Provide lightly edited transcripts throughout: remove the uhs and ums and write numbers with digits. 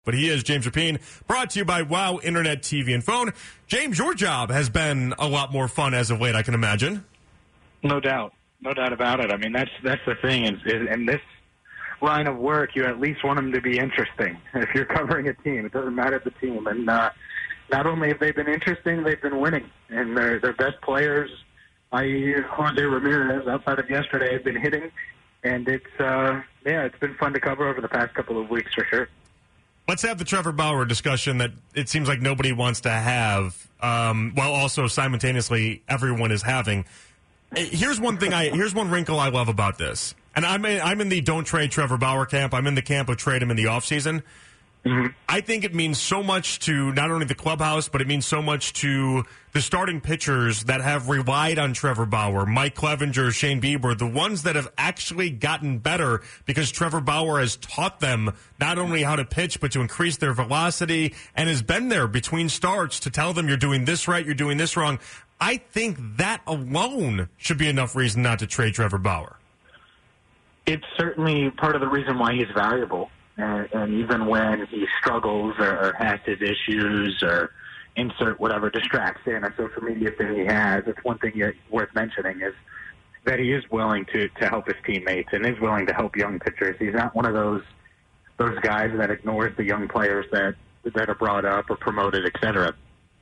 But he is James Rapien, brought to you by Wow Internet TV and Phone. James, your job has been a lot more fun as of late, I can imagine. No doubt about it. I mean, that's the thing. In this line of work, you at least want them to be interesting. If you're covering a team, it doesn't matter the team. And not only have they been interesting, they've been winning. And their best players, i.e. Jose Ramirez, outside of yesterday, have been hitting. And it's been fun to cover over the past couple of weeks for sure. Let's have the Trevor Bauer discussion that it seems like nobody wants to have, while also simultaneously everyone is having. Here's one wrinkle I love about this. And I'm in the don't trade Trevor Bauer camp. I'm in the camp of trade him in the offseason. Mm-hmm. I think it means so much to not only the clubhouse, but it means so much to the starting pitchers that have relied on Trevor Bauer, Mike Clevenger, Shane Bieber, the ones that have actually gotten better because Trevor Bauer has taught them not only how to pitch, but to increase their velocity and has been there between starts to tell them you're doing this right, you're doing this wrong. I think that alone should be enough reason not to trade Trevor Bauer. It's certainly part of the reason why he's valuable. And even when he struggles or has his issues or insert whatever distracts in a social media thing he has, it's one thing worth mentioning is that he is willing to help his teammates and is willing to help young pitchers. He's not one of those guys that ignores the young players that are brought up or promoted, et cetera.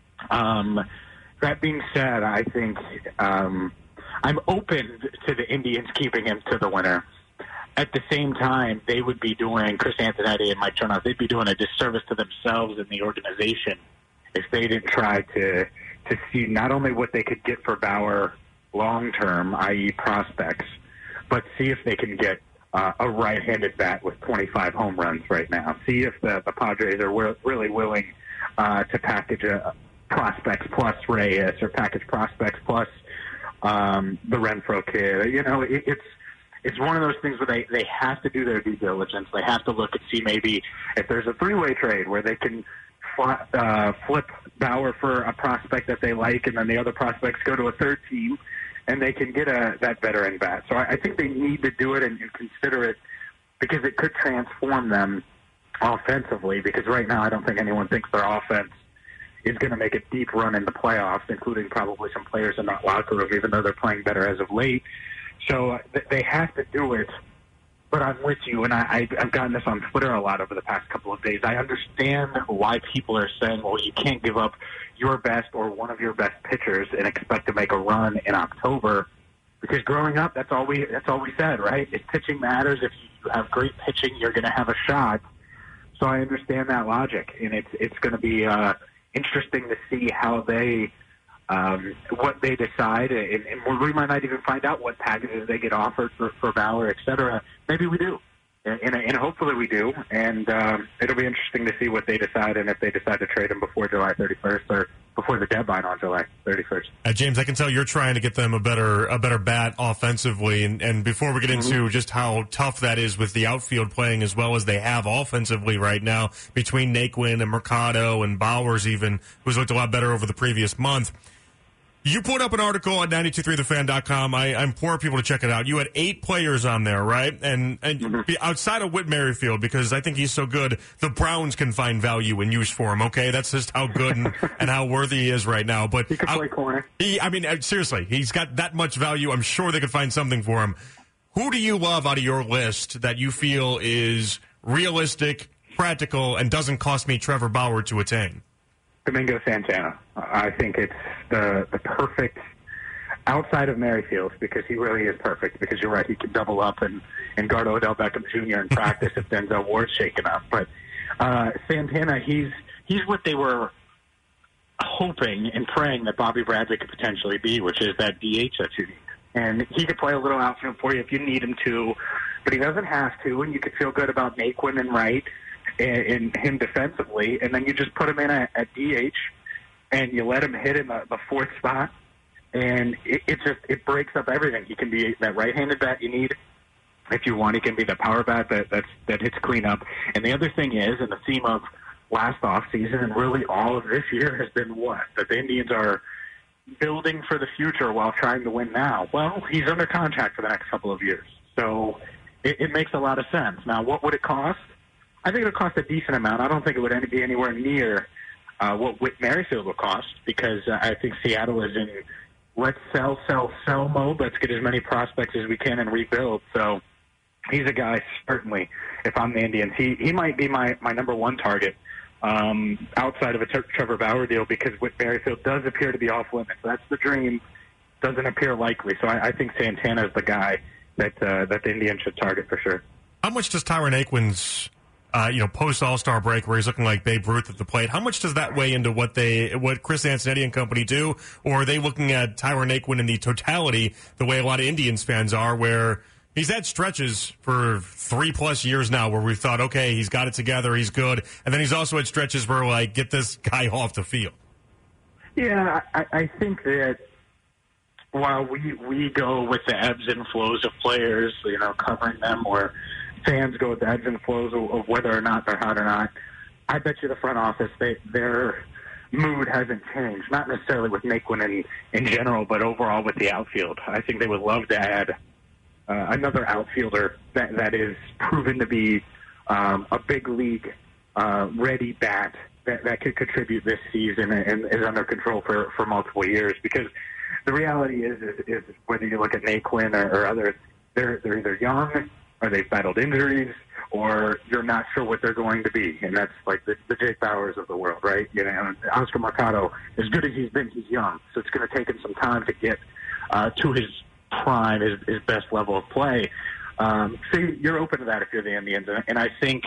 That being said, I think I'm open to the Indians keeping him to the winter. At the same time, they would be doing, Chris Antonetti and Mike Chernoff, they'd be doing a disservice to themselves and the organization if they didn't try to see not only what they could get for Bauer long-term, i.e. prospects, but see if they can get a right-handed bat with 25 home runs right now. See if the Padres are really willing to package a prospects plus Reyes or package prospects plus the Renfroe kid. You know, it's one of those things where they have to do their due diligence. They have to look and see maybe if there's a three-way trade where they can flip Bauer for a prospect that they like, and then the other prospects go to a third team, and they can get that veteran bat. So I think they need to do it and consider it because it could transform them offensively, because right now I don't think anyone thinks their offense is going to make a deep run in the playoffs, including probably some players in that locker room, even though they're playing better as of late. So they have to do it, but I'm with you, and I've gotten this on Twitter a lot over the past couple of days. I understand why people are saying, well, you can't give up your best or one of your best pitchers and expect to make a run in October, because growing up, that's all we said, right? If pitching matters, if you have great pitching, you're going to have a shot. So I understand that logic, and it's going to be interesting to see how what they decide, and we might not even find out what packages they get offered for Bauer, et cetera. Maybe we do, and hopefully we do, and it'll be interesting to see what they decide and if they decide to trade him before July 31st or before the deadline on July 31st. James, I can tell you're trying to get them a better bat offensively, and before we get into just how tough that is with the outfield playing as well as they have offensively right now between Naquin and Mercado and Bowers even, who's looked a lot better over the previous month. You put up an article at 923thefan.com. I implore people to check it out. You had 8 players on there, right? And outside of Whit Merrifield, because I think he's so good, the Browns can find value and use for him, okay? That's just how good and how worthy he is right now. But he can play corner. Seriously, he's got that much value. I'm sure they could find something for him. Who do you love out of your list that you feel is realistic, practical, and doesn't cost me Trevor Bauer to attain? Domingo Santana. I think it's the perfect outside of Merrifield, because he really is perfect, because you're right, he can double up and guard Odell Beckham Jr. in practice if Denzel Ward's shaken up. But Santana, he's what they were hoping and praying that Bobby Bradley could potentially be, which is that DH that you need. And he could play a little outfield for you if you need him to, but he doesn't have to, and you could feel good about Naquin and Wright and him defensively, and then you just put him in at DH, and you let him hit in the fourth spot, and it breaks up everything. He can be that right-handed bat you need. If you want, he can be the power bat that hits cleanup. And the other thing is, and the theme of last offseason and really all of this year has been what? That the Indians are building for the future while trying to win now. Well, he's under contract for the next couple of years. So it makes a lot of sense. Now, what would it cost? I think it'll cost a decent amount. I don't think it would be anywhere near what Whit Merrifield will cost, because I think Seattle is in let's sell mode. Let's get as many prospects as we can and rebuild. So he's a guy, certainly, if I'm the Indians, he might be my number one target outside of a Trevor Bauer deal, because Whit Merrifield does appear to be off limits. That's the dream. Doesn't appear likely. So I think Santana is the guy that the Indians should target for sure. How much does Tyron Aquin's post All-Star break, where he's looking like Babe Ruth at the plate, how much does that weigh into what Chris Antonetti and company do? Or are they looking at Tyron Aquin in the totality, the way a lot of Indians fans are, where he's had stretches for 3+ years now where we've thought, okay, he's got it together, he's good. And then he's also had stretches where, like, get this guy off the field. Yeah, I think that while we go with the ebbs and flows of players, covering them, or fans go with the ebbs and flows of whether or not they're hot or not, I bet you the front office, their mood hasn't changed. Not necessarily with Naquin in general, but overall with the outfield. I think they would love to add another outfielder that is proven to be a big league ready bat that could contribute this season and is under control for multiple years. Because the reality is whether you look at Naquin or others, they're either young, or they've battled injuries, or you're not sure what they're going to be. And that's like the Jake Bauers of the world, right? Oscar Mercado, as good as he's been, he's young. So it's going to take him some time to get to his prime, his best level of play. So you're open to that if you're the Indians. And I think,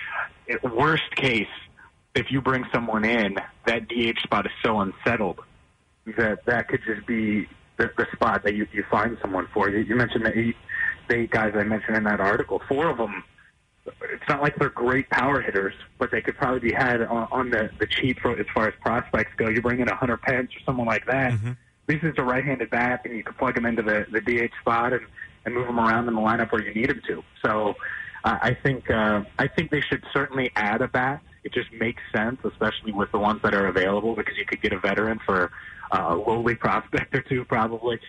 worst case, if you bring someone in, that DH spot is so unsettled that could just be the spot that you find someone for. You mentioned the eight guys I mentioned in that article. 4 of them, it's not like they're great power hitters, but they could probably be had on the cheap as far as prospects go. You bring in a Hunter Pence or someone like that. Mm-hmm. This is a right-handed bat, and you can plug him into the DH spot and move him around in the lineup where you need him to. So I think they should certainly add a bat. It just makes sense, especially with the ones that are available, because you could get a veteran for a lowly prospect or two probably.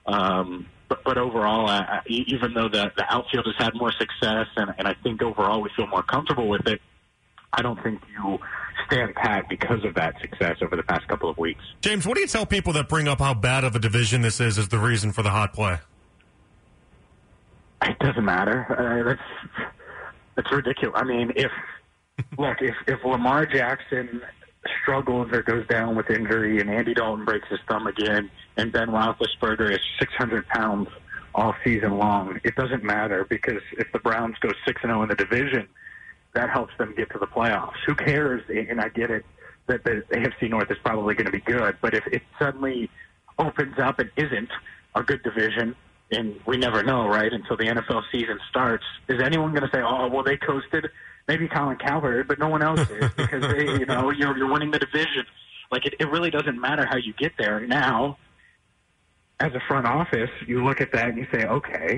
But overall, even though the outfield has had more success, and I think overall we feel more comfortable with it, I don't think you stand pat because of that success over the past couple of weeks. James, what do you tell people that bring up how bad of a division this is as the reason for the hot play? It doesn't matter. That's ridiculous. I mean, if Lamar Jackson struggles or goes down with injury, and Andy Dalton breaks his thumb again, and Ben Roethlisberger is 600 pounds all season long, it doesn't matter, because if the Browns go 6-0 in the division, that helps them get to the playoffs. Who cares? And I get it that the AFC North is probably going to be good, but if it suddenly opens up and isn't a good division, and we never know, right, until the NFL season starts, is anyone going to say, oh, well, they coasted? Maybe Colin Cowherd, but no one else is, because you're winning the division. Like, it really doesn't matter how you get there. Now, as a front office, you look at that and you say, okay,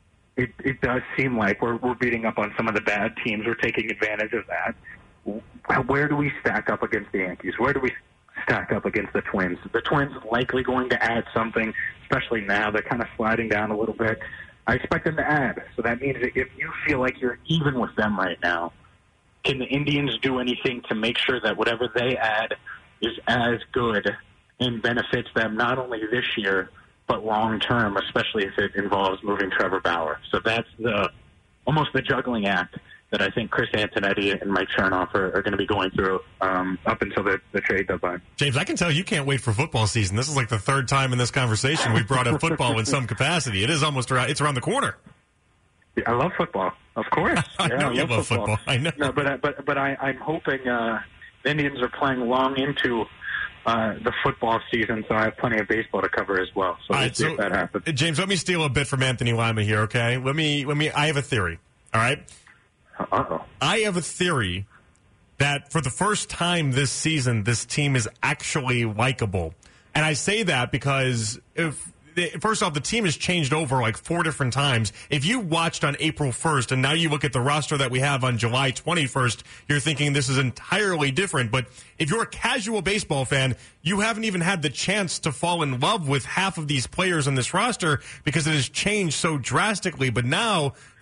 it does seem like we're beating up on some of the bad teams. We're taking advantage of that. Where do we stack up against the Yankees? Where do we stack up against the Twins? The Twins likely going to add something, especially now. They're kind of sliding down a little bit. I expect them to add. So that means that if you feel like you're even with them right now, can the Indians do anything to make sure that whatever they add is as good and benefits them not only this year, but long term, especially if it involves moving Trevor Bauer? So that's almost the juggling act that I think Chris Antonetti and Mike Chernoff are going to be going through up until the trade deadline. James, I can tell you can't wait for football season. This is like the 3rd time in this conversation we've brought up football in some capacity. It is almost it's around the corner. Yeah, I love football, of course. I know you love football. I know. No, but I'm hoping the Indians are playing long into the football season, so I have plenty of baseball to cover as well. So we'll see if that happens. James, let me steal a bit from Anthony Lima here, okay? I have a theory, all right? Uh-oh. I have a theory that for the first time this season, this team is actually likable. And I say that because first off, the team has changed over like 4 different times. If you watched on April 1st and now you look at the roster that we have on July 21st, you're thinking this is entirely different. But if you're a casual baseball fan, you haven't even had the chance to fall in love with half of these players on this roster because it has changed so drastically. But now,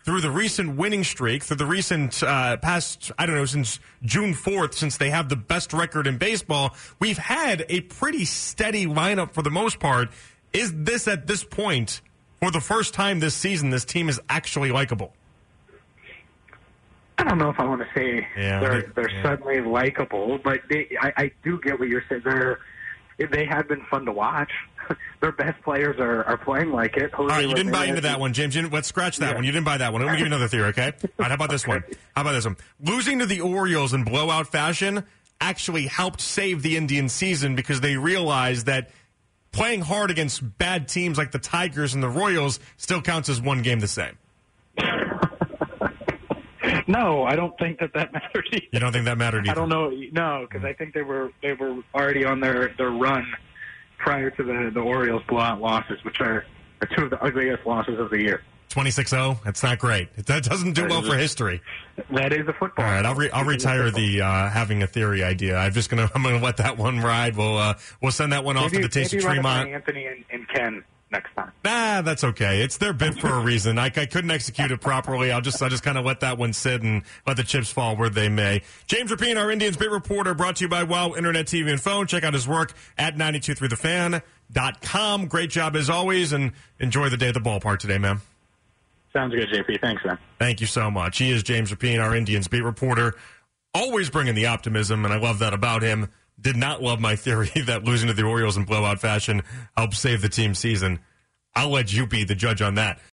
through the recent winning streak, through the recent past, I don't know, since June 4th, since they have the best record in baseball, we've had a pretty steady lineup for the most part. Is this, at this point, for the first time this season, this team is actually likable? I don't know if I want to say they're suddenly likable, but I do get what you're saying. They have been fun to watch. Their best players are playing like it. All right, you didn't buy into that one, James. Let's scratch that one. You didn't buy that one. Let me give you another theory, okay? All right, how about this one? Losing to the Orioles in blowout fashion actually helped save the Indians' season because they realized that playing hard against bad teams like the Tigers and the Royals still counts as one game the same. No, I don't think that matters either. You don't think that mattered either? I don't know. No, because I think they were already on their run prior to the Orioles blowout losses, which are two of the ugliest losses of the year. 26-0? That's not great. That doesn't do well for history. That is a football. All right, I'll retire the having a theory idea. I'm gonna let that one ride. We'll send that one off to the Taste of Tremont. Anthony and Ken next time. That's okay. It's their bid for a reason. I couldn't execute it properly. I just kind of let that one sit and let the chips fall where they may. James Rapien, our Indians beat reporter, brought to you by WOW Internet, TV, and Phone. Check out his work at 923thefan.com. Great job as always, and enjoy the day at the ballpark today, man. Sounds good, JP. Thanks, man. Thank you so much. He is James Rapien, our Indians beat reporter. Always bringing the optimism, and I love that about him. Did not love my theory that losing to the Orioles in blowout fashion helped save the team's season. I'll let you be the judge on that.